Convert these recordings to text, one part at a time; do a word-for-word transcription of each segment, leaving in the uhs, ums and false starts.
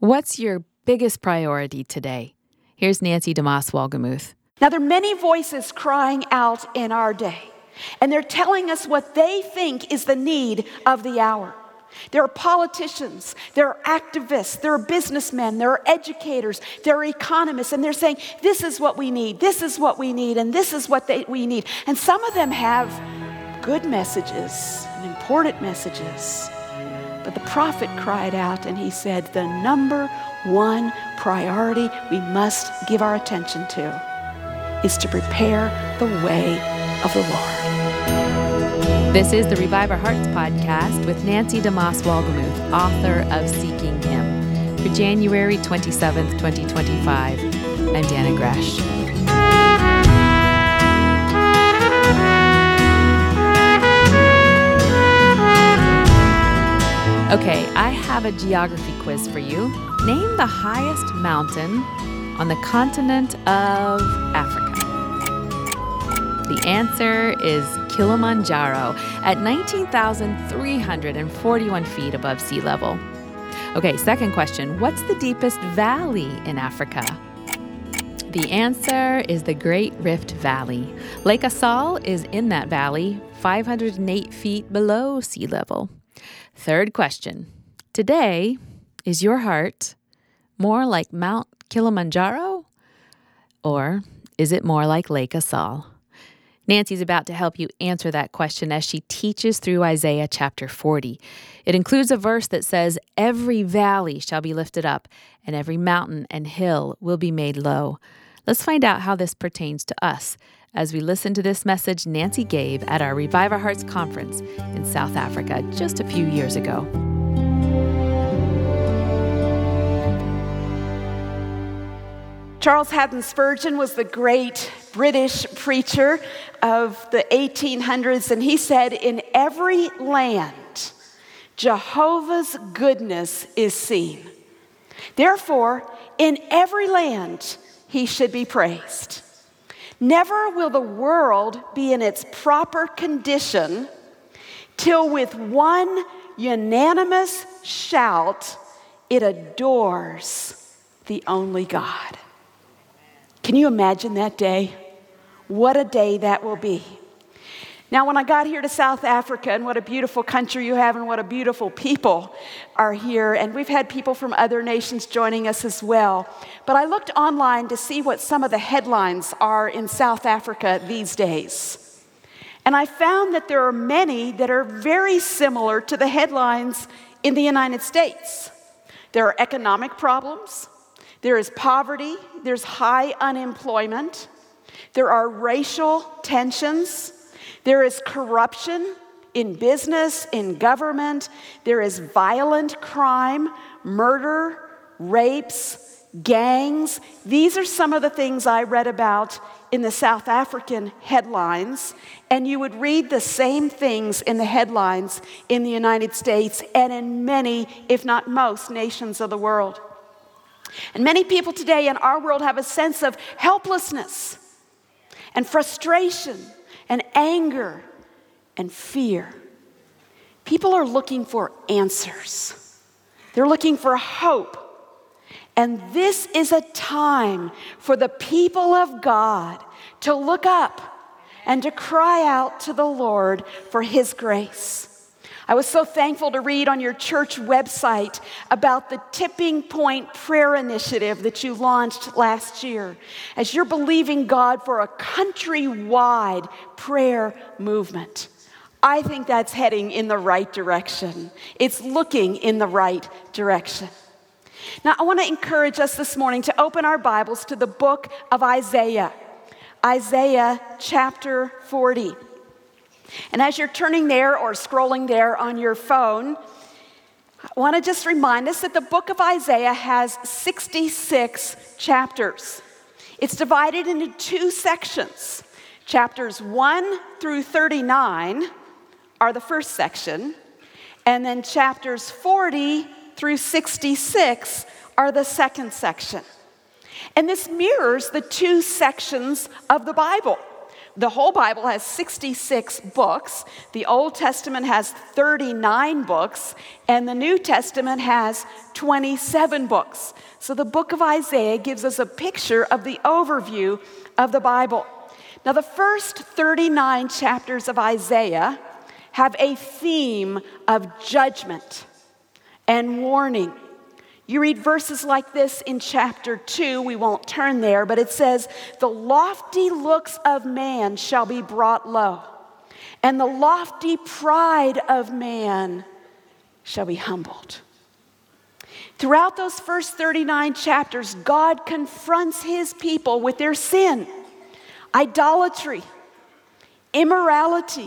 What's your biggest priority today? Here's Nancy DeMoss Wolgemuth. Now, there are many voices crying out in our day, and they're telling us what they think is the need of the hour. There are politicians, there are activists, there are businessmen, there are educators, there are economists, and they're saying, this is what we need, this is what we need, and this is what they, we need. And some of them have good messages and important messages. But the prophet cried out and he said, the number one priority we must give our attention to is to prepare the way of the Lord. This is the Revive Our Hearts podcast with Nancy DeMoss Wolgemuth, author of Seeking Him. For January twenty-seventh, twenty twenty-five, I'm Dana Gresh. Okay, I have a geography quiz for you. Name the highest mountain on the continent of Africa. The answer is Kilimanjaro at nineteen thousand three hundred forty-one feet above sea level. Okay, second question. What's the deepest valley in Africa? The answer is the Great Rift Valley. Lake Assal is in that valley, five hundred eight feet below sea level. Third question. Today, is your heart more like Mount Kilimanjaro, or is it more like Lake Assal? Nancy's about to help you answer that question as she teaches through Isaiah chapter forty. It includes a verse that says, every valley shall be lifted up, and every mountain and hill will be made low. Let's find out how this pertains to us as we listen to this message Nancy gave at our Revive Our Hearts conference in South Africa just a few years ago. Charles Haddon Spurgeon was the great British preacher of the eighteen hundreds, and he said, in every land, Jehovah's goodness is seen. Therefore, in every land, he should be praised. Never will the world be in its proper condition till with one unanimous shout, it adores the only God. Can you imagine that day? What a day that will be. Now, when I got here to South Africa, and what a beautiful country you have, and what a beautiful people are here, and we've had people from other nations joining us as well. But I looked online to see what some of the headlines are in South Africa these days. And I found that there are many that are very similar to the headlines in the United States. There are economic problems, there is poverty, there's high unemployment, there are racial tensions, there is corruption in business, in government. There is violent crime, murder, rapes, gangs. These are some of the things I read about in the South African headlines. And you would read the same things in the headlines in the United States and in many, if not most, nations of the world. And many people today in our world have a sense of helplessness and frustration and anger and fear. People are looking for answers. They're looking for hope. And this is a time for the people of God to look up and to cry out to the Lord for His grace. I was so thankful to read on your church website about the Tipping Point Prayer Initiative that you launched last year, as you're believing God for a countrywide prayer movement. I think that's heading in the right direction. It's looking in the right direction. Now, I want to encourage us this morning to open our Bibles to the book of Isaiah, Isaiah chapter forty. And as you're turning there or scrolling there on your phone, I want to just remind us that the book of Isaiah has sixty-six chapters. It's divided into two sections. Chapters one through thirty-nine are the first section, and then chapters forty through sixty-six are the second section. And this mirrors the two sections of the Bible, The whole Bible has sixty-six books. The Old Testament has thirty-nine books, and the New Testament has twenty-seven books. So the book of Isaiah gives us a picture of the overview of the Bible. Now, the first thirty-nine chapters of Isaiah have a theme of judgment and warning. You read verses like this in chapter two. We won't turn there, but it says, "The lofty looks of man shall be brought low, and the lofty pride of man shall be humbled." Throughout those first thirty-nine chapters, God confronts his people with their sin, idolatry, immorality,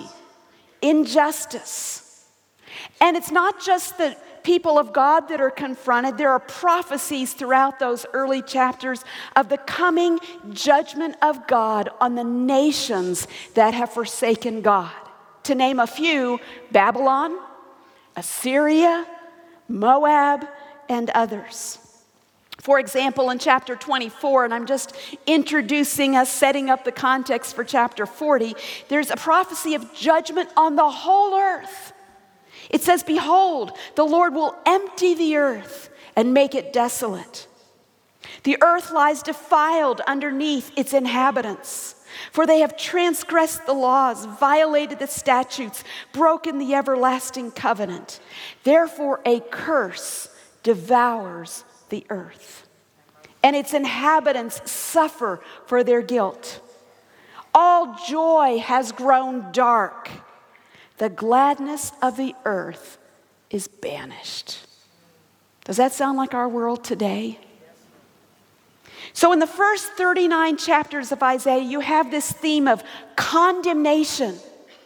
injustice. And it's not just the people of God that are confronted. There are prophecies throughout those early chapters of the coming judgment of God on the nations that have forsaken God. To name a few, Babylon, Assyria, Moab, and others. For example, in chapter twenty-four, and I'm just introducing us, setting up the context for chapter forty, there's a prophecy of judgment on the whole earth. It says, "Behold, the Lord will empty the earth and make it desolate. The earth lies defiled underneath its inhabitants, for they have transgressed the laws, violated the statutes, broken the everlasting covenant. Therefore, a curse devours the earth, and its inhabitants suffer for their guilt. All joy has grown dark. The gladness of the earth is banished." Does that sound like our world today? So in the first thirty-nine chapters of Isaiah, you have this theme of condemnation.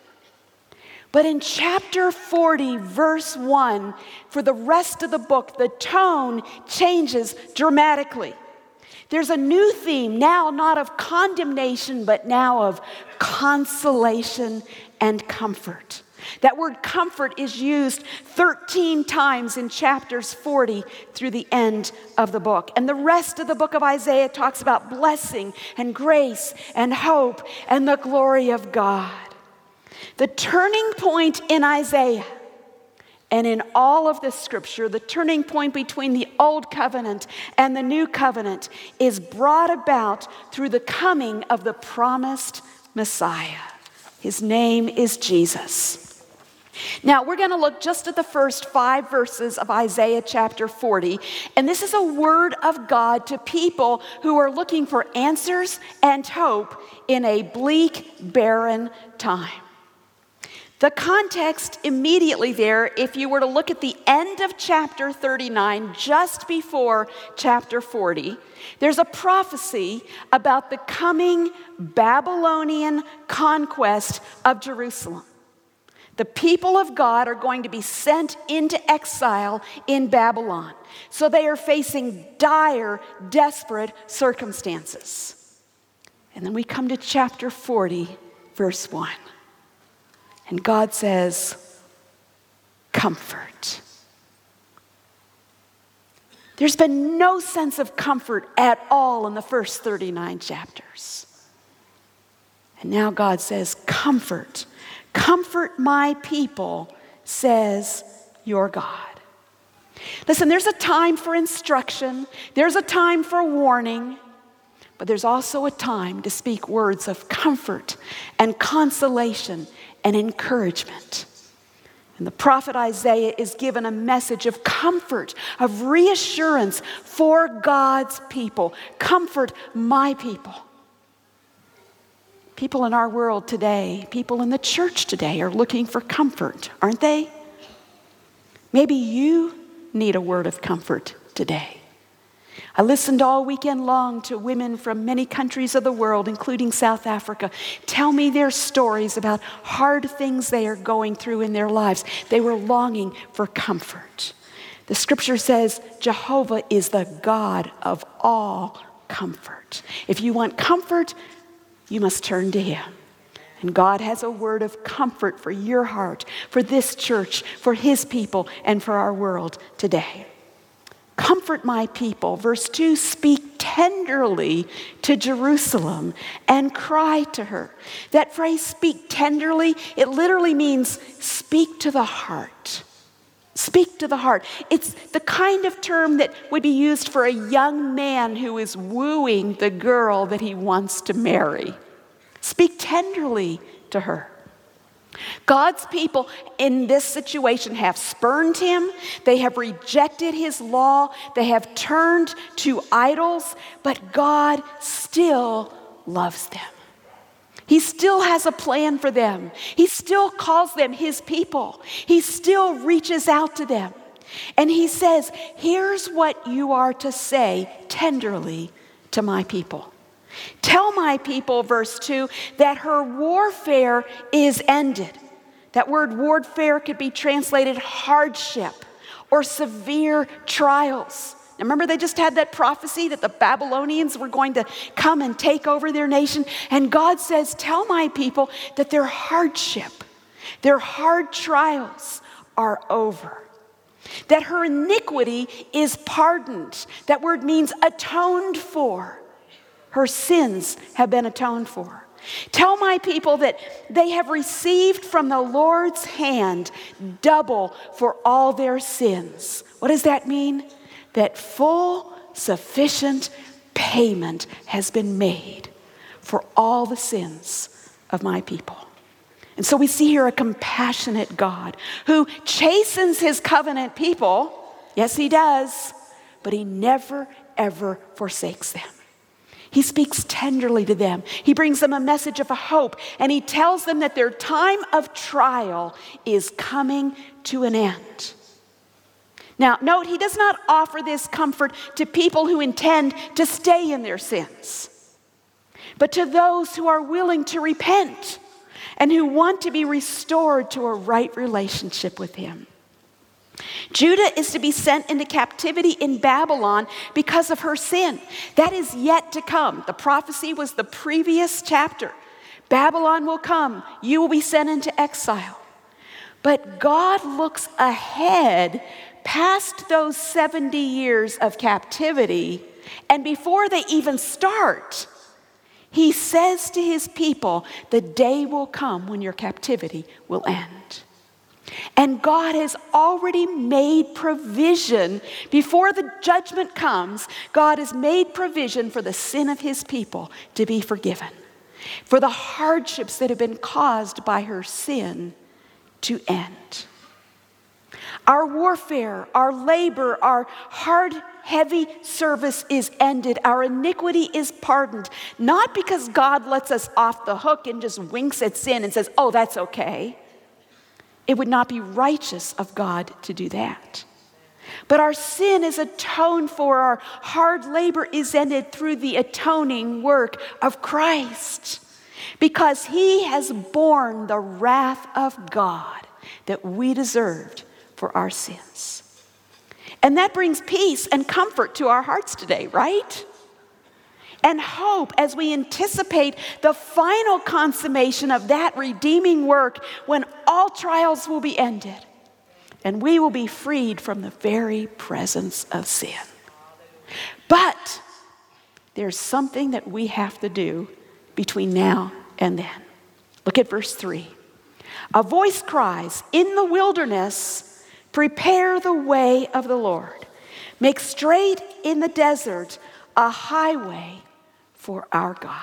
But in chapter forty, verse one, for the rest of the book, the tone changes dramatically. There's a new theme now, not of condemnation, but now of consolation and comfort. That word comfort is used thirteen times in chapters forty through the end of the book. And the rest of the book of Isaiah talks about blessing and grace and hope and the glory of God. The turning point in Isaiah and in all of the scripture, the turning point between the old covenant and the new covenant is brought about through the coming of the promised Messiah. His name is Jesus. Now, we're going to look just at the first five verses of Isaiah chapter forty, and this is a word of God to people who are looking for answers and hope in a bleak, barren time. The context immediately there, if you were to look at the end of chapter thirty-nine, just before chapter forty, there's a prophecy about the coming Babylonian conquest of Jerusalem. The people of God are going to be sent into exile in Babylon. So they are facing dire, desperate circumstances. And then we come to chapter forty, verse one. And God says, comfort. There's been no sense of comfort at all in the first thirty-nine chapters. And now God says, comfort. Comfort my people, says your God. Listen, there's a time for instruction. There's a time for warning. But there's also a time to speak words of comfort and consolation and encouragement. And the prophet Isaiah is given a message of comfort, of reassurance for God's people. Comfort my people. People in our world today, people in the church today are looking for comfort, aren't they? Maybe you need a word of comfort today. I listened all weekend long to women from many countries of the world, including South Africa, tell me their stories about hard things they are going through in their lives. They were longing for comfort. The scripture says Jehovah is the God of all comfort. If you want comfort, you must turn to him. And God has a word of comfort for your heart, for this church, for his people, and for our world today. Comfort my people. Verse two, speak tenderly to Jerusalem and cry to her. That phrase, speak tenderly, it literally means speak to the heart. Speak to the heart. It's the kind of term that would be used for a young man who is wooing the girl that he wants to marry. Speak tenderly to her. God's people in this situation have spurned him. They have rejected his law. They have turned to idols, but God still loves them. He still has a plan for them. He still calls them his people. He still reaches out to them. And he says, here's what you are to say tenderly to my people. Tell my people, verse two, that her warfare is ended. That word warfare could be translated hardship or severe trials. Now remember, they just had that prophecy that the Babylonians were going to come and take over their nation. And God says, tell my people that their hardship, their hard trials are over. That her iniquity is pardoned. That word means atoned for. Her sins have been atoned for. Tell my people that they have received from the Lord's hand double for all their sins. What does that mean? That full, sufficient payment has been made for all the sins of my people. And so we see here a compassionate God who chastens his covenant people. Yes, he does. But he never, ever forsakes them. He speaks tenderly to them. He brings them a message of a hope, and he tells them that their time of trial is coming to an end. Now, note, he does not offer this comfort to people who intend to stay in their sins, but to those who are willing to repent and who want to be restored to a right relationship with him. Judah is to be sent into captivity in Babylon because of her sin. That is yet to come. The prophecy was the previous chapter. Babylon will come. You will be sent into exile. But God looks ahead past those seventy years of captivity, and before they even start, he says to his people, the day will come when your captivity will end. And God has already made provision. Before the judgment comes, God has made provision for the sin of his people to be forgiven, for the hardships that have been caused by her sin to end. Our warfare, our labor, our hard, heavy service is ended. Our iniquity is pardoned, not because God lets us off the hook and just winks at sin and says, oh, that's okay. It would not be righteous of God to do that. But our sin is atoned for. Our hard labor is ended through the atoning work of Christ, because he has borne the wrath of God that we deserved for our sins. And that brings peace and comfort to our hearts today, right? And hope as we anticipate the final consummation of that redeeming work when all trials will be ended and we will be freed from the very presence of sin. But there's something that we have to do between now and then. Look at verse three. A voice cries, in the wilderness, prepare the way of the Lord. Make straight in the desert a highway for our God.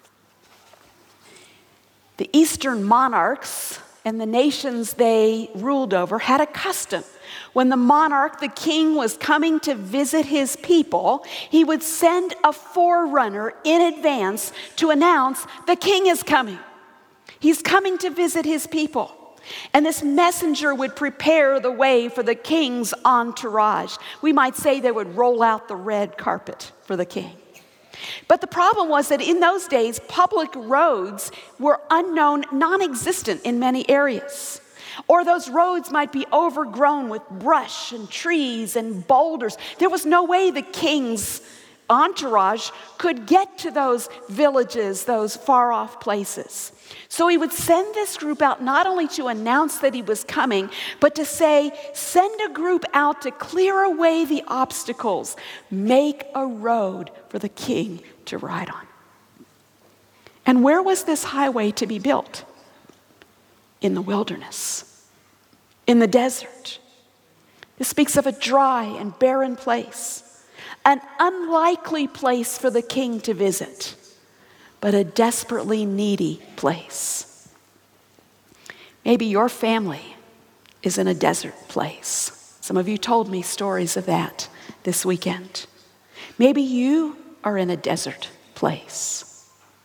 The Eastern monarchs and the nations they ruled over had a custom. When the monarch, the king, was coming to visit his people, he would send a forerunner in advance to announce the king is coming. He's coming to visit his people. And this messenger would prepare the way for the king's entourage. We might say they would roll out the red carpet for the king. But the problem was that in those days, public roads were unknown, non-existent in many areas. Or those roads might be overgrown with brush and trees and boulders. There was no way the king's entourage could get to those villages, those far off places. So he would send this group out not only to announce that he was coming, but to say, send a group out to clear away the obstacles, make a road for the king to ride on. And where was this highway to be built? In the wilderness, in the desert. This speaks of a dry and barren place, an unlikely place for the king to visit, but a desperately needy place. Maybe your family is in a desert place. Some of you told me stories of that this weekend. Maybe you are in a desert place.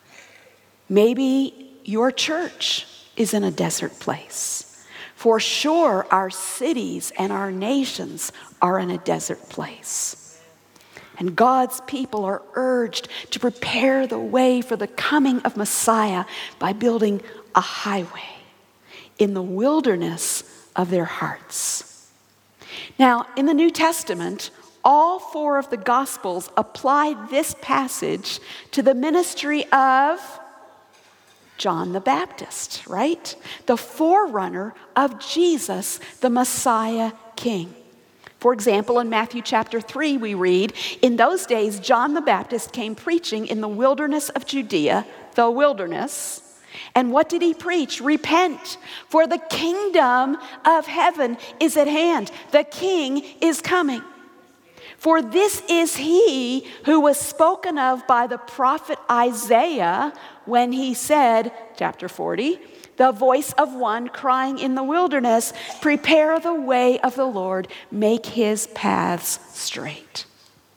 Maybe your church is in a desert place. For sure, our cities and our nations are in a desert place. And God's people are urged to prepare the way for the coming of Messiah by building a highway in the wilderness of their hearts. Now, in the New Testament, all four of the Gospels applied this passage to the ministry of John the Baptist, right? The forerunner of Jesus, the Messiah King. For example, in Matthew chapter three, we read, in those days, John the Baptist came preaching in the wilderness of Judea, the wilderness. And what did he preach? Repent, for the kingdom of heaven is at hand. The king is coming. For this is he who was spoken of by the prophet Isaiah when he said, chapter forty, the voice of one crying in the wilderness, prepare the way of the Lord, make his paths straight.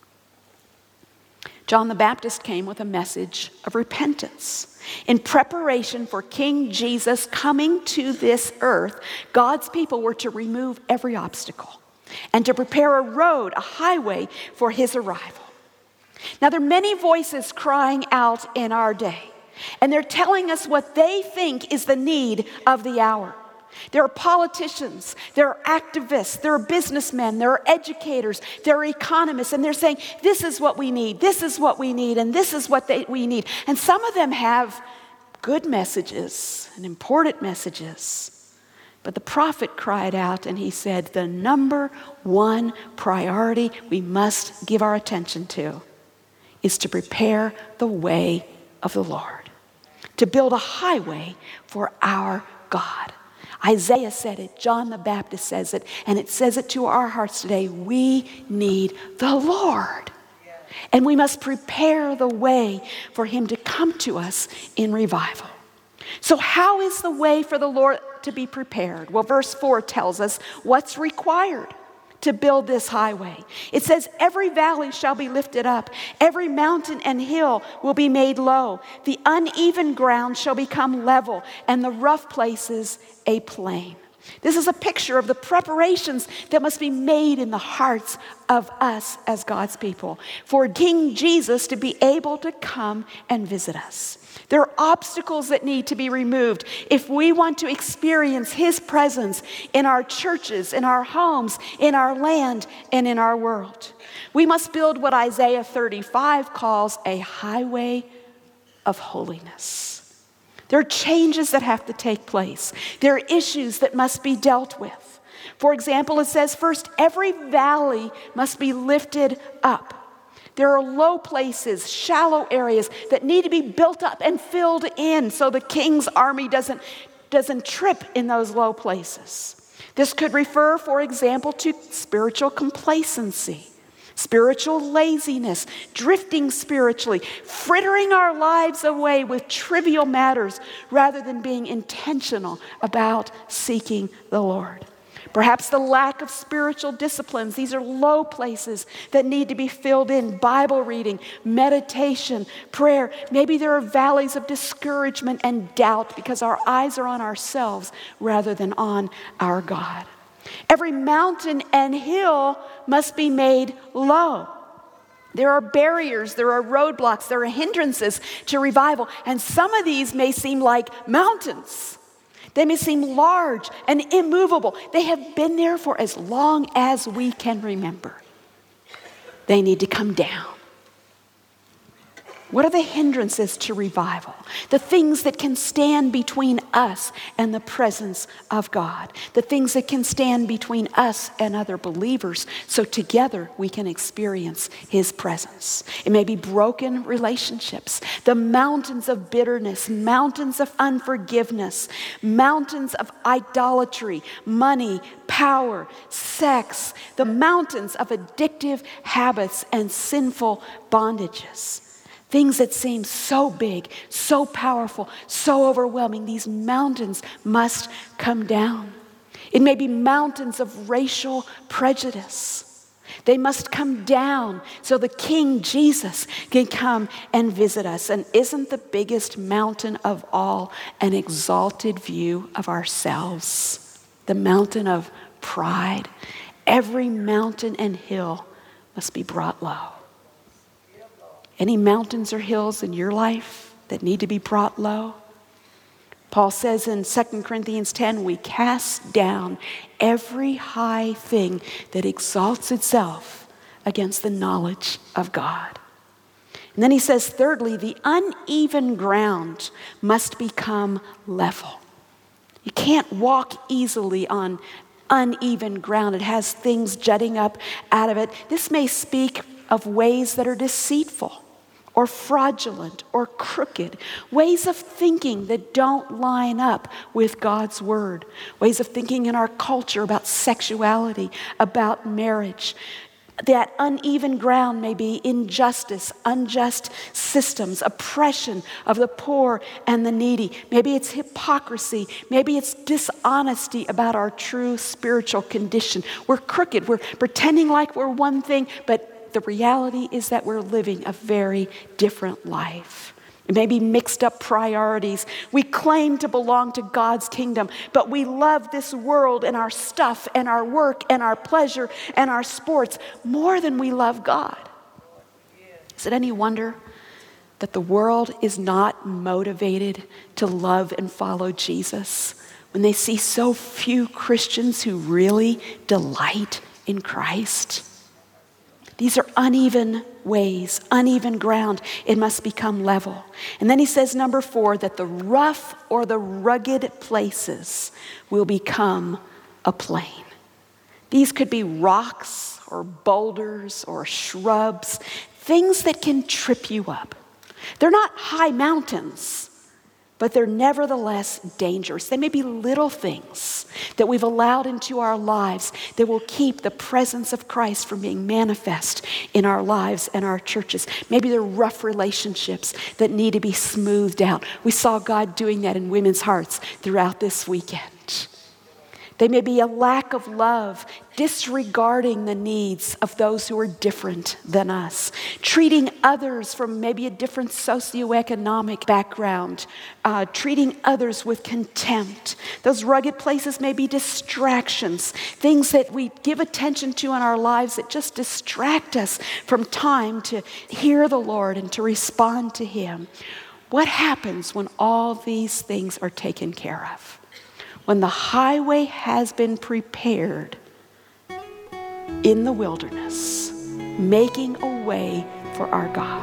John the Baptist came with a message of repentance. In preparation for King Jesus coming to this earth, God's people were to remove every obstacle and to prepare a road, a highway for his arrival. Now, there are many voices crying out in our day, and they're telling us what they think is the need of the hour. There are politicians, there are activists, there are businessmen, there are educators, there are economists, and they're saying, this is what we need, this is what we need, and this is what they, we need. And some of them have good messages and important messages. But the prophet cried out and he said, the number one priority we must give our attention to is to prepare the way of the Lord, to build a highway for our God. Isaiah said it, John the Baptist says it, and it says it to our hearts today. We need the Lord. And we must prepare the way for him to come to us in revival. So how is the way for the Lord to be prepared? Well, verse four tells us what's required to build this highway. It says, every valley shall be lifted up, every mountain and hill will be made low. The uneven ground shall become level, and the rough places a plain. This is a picture of the preparations that must be made in the hearts of us as God's people for King Jesus to be able to come and visit us. There are obstacles that need to be removed if we want to experience his presence in our churches, in our homes, in our land, and in our world. We must build what Isaiah thirty-five calls a highway of holiness. There are changes that have to take place. There are issues that must be dealt with. For example, it says, first, every valley must be lifted up. There are low places, shallow areas that need to be built up and filled in so the king's army doesn't, doesn't trip in those low places. This could refer, for example, to spiritual complacency, spiritual laziness, drifting spiritually, frittering our lives away with trivial matters rather than being intentional about seeking the Lord. Perhaps the lack of spiritual disciplines. These are low places that need to be filled in. Bible reading, meditation, prayer. Maybe there are valleys of discouragement and doubt because our eyes are on ourselves rather than on our God. Every mountain and hill must be made low. There are barriers, there are roadblocks, there are hindrances to revival. And some of these may seem like mountains. They may seem large and immovable. They have been there for as long as we can remember. They need to come down. What are the hindrances to revival? The things that can stand between us and the presence of God. The things that can stand between us and other believers so together we can experience His presence. It may be broken relationships, the mountains of bitterness, mountains of unforgiveness, mountains of idolatry, money, power, sex, the mountains of addictive habits and sinful bondages. Things that seem so big, so powerful, so overwhelming. These mountains must come down. It may be mountains of racial prejudice. They must come down so the King Jesus can come and visit us. And isn't the biggest mountain of all an exalted view of ourselves? The mountain of pride. Every mountain and hill must be brought low. Any mountains or hills in your life that need to be brought low? Paul says in Second Corinthians ten, we cast down every high thing that exalts itself against the knowledge of God. And then he says, thirdly, the uneven ground must become level. You can't walk easily on uneven ground. It has things jutting up out of it. This may speak of ways that are deceitful, or fraudulent, or crooked, ways of thinking that don't line up with God's word, ways of thinking in our culture about sexuality, about marriage. That uneven ground may be injustice, unjust systems, oppression of the poor and the needy. Maybe it's hypocrisy. Maybe it's dishonesty about our true spiritual condition. We're crooked. We're pretending like we're one thing, but the reality is that we're living a very different life. It may be mixed up priorities. We claim to belong to God's kingdom, but we love this world and our stuff and our work and our pleasure and our sports more than we love God. Is it any wonder that the world is not motivated to love and follow Jesus when they see so few Christians who really delight in Christ? These are uneven ways, uneven ground. It must become level. And then he says, number four, that the rough or the rugged places will become a plain. These could be rocks or boulders or shrubs, things that can trip you up. They're not high mountains, but they're nevertheless dangerous. They may be little things that we've allowed into our lives that will keep the presence of Christ from being manifest in our lives and our churches. Maybe they're rough relationships that need to be smoothed out. We saw God doing that in women's hearts throughout this weekend. They may be a lack of love, disregarding the needs of those who are different than us, treating others from maybe a different socioeconomic background, uh, treating others with contempt. Those rugged places may be distractions, things that we give attention to in our lives that just distract us from time to hear the Lord and to respond to Him. What happens when all these things are taken care of? When the highway has been prepared in the wilderness, making a way for our God.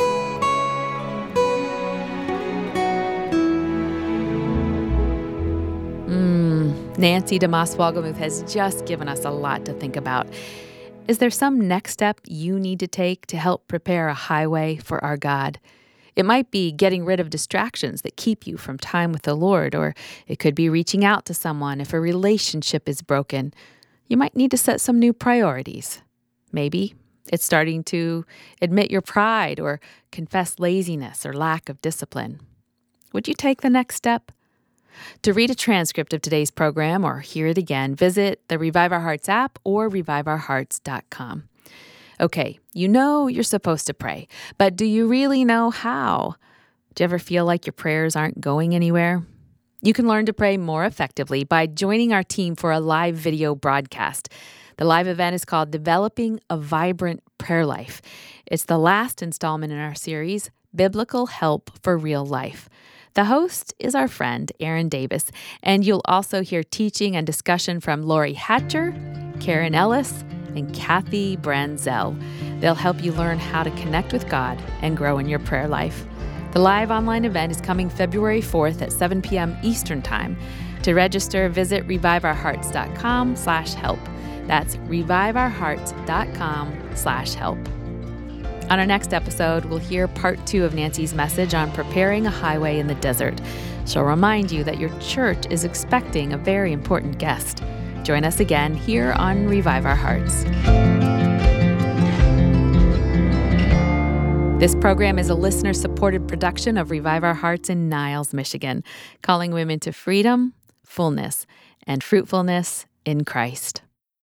Mm, Nancy DeMoss Wolgemuth has just given us a lot to think about. Is there some next step you need to take to help prepare a highway for our God? It might be getting rid of distractions that keep you from time with the Lord, or it could be reaching out to someone if a relationship is broken. You might need to set some new priorities. Maybe it's starting to admit your pride or confess laziness or lack of discipline. Would you take the next step? To read a transcript of today's program or hear it again, visit the Revive Our Hearts app or revive our hearts dot com. Okay, you know you're supposed to pray, but do you really know how? Do you ever feel like your prayers aren't going anywhere? You can learn to pray more effectively by joining our team for a live video broadcast. The live event is called Developing a Vibrant Prayer Life. It's the last installment in our series, Biblical Help for Real Life. The host is our friend, Aaron Davis, and you'll also hear teaching and discussion from Lori Hatcher, Karen Ellis, and Kathy Branzell. They'll help you learn how to connect with God and grow in your prayer life. The live online event is coming February fourth at seven p.m. Eastern Time. To register, visit reviveourhearts.com slash help. That's reviveourhearts.com slash help. On our next episode, we'll hear part two of Nancy's message on preparing a highway in the desert. She'll remind you that your church is expecting a very important guest. Join us again here on Revive Our Hearts. This program is a listener-supported production of Revive Our Hearts in Niles, Michigan, calling women to freedom, fullness, and fruitfulness in Christ.